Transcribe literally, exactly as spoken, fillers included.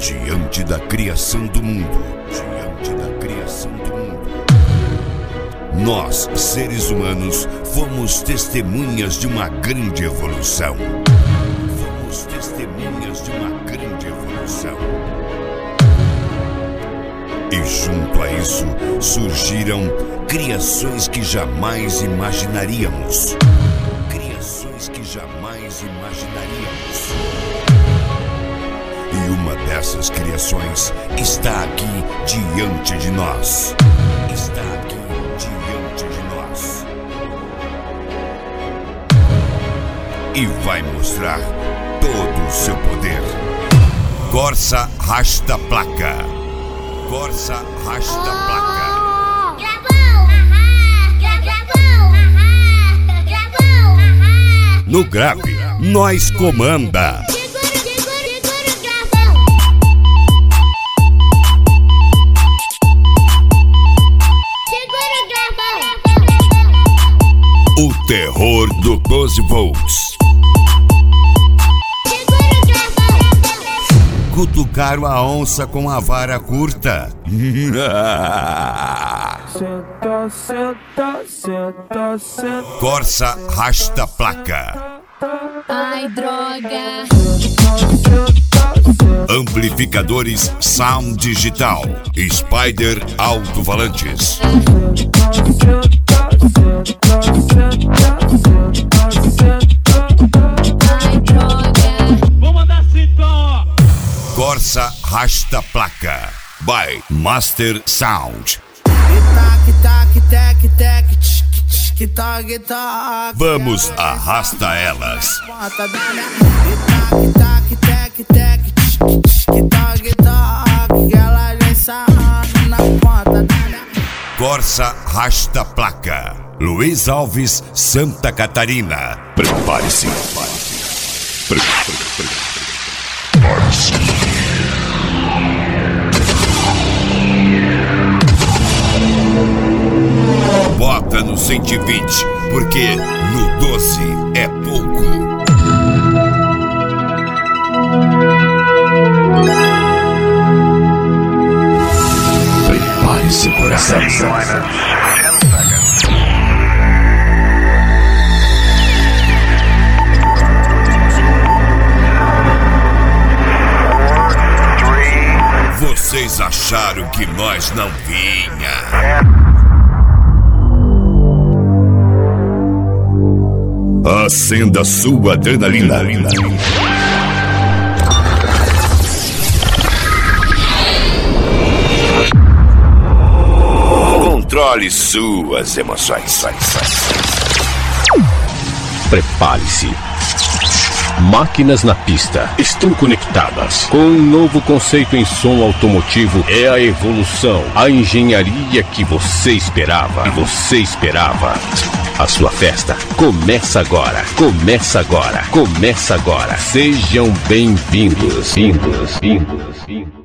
diante da criação do mundo, diante da criação do mundo, nós, seres humanos, fomos testemunhas de uma grande evolução. Fomos testemunhas de uma grande evolução. E junto a isso surgiram criações que jamais imaginaríamos. Criações que jamais imaginaríamos. E uma dessas criações está aqui diante de nós. Está aqui diante de nós. E vai mostrar todo o seu poder. Corsa Rasta Placa. Corsa Rasta Placa. No grave, nós comanda. O terror do doze volts. Cutucaram a onça com a vara curta. Senta, senta, senta, senta. Corsa Rasta Placa. Ai, droga. Amplificadores Sound Digital. Spider Alto-Falantes. Ai, droga. Vou mandar citão. Corsa Rasta Placa. By Master Sound. Vamos arrasta elas. Corsa Rasta Placa. Luiz Alves, Santa Catarina. Prepare-se. Prepare-se. Bota no cento e vinte, porque no doze é pouco. Prepare-se, coração. Vocês acharam que nós não vinha? Acenda sua adrenalina. Controle suas emoções. Prepare-se. Máquinas na pista estão conectadas com um novo conceito em som automotivo. É a evolução, a engenharia que você esperava. Que você esperava. A sua festa começa agora. Começa agora. Começa agora. Sejam bem-vindos. Vindos, vindos, vindos.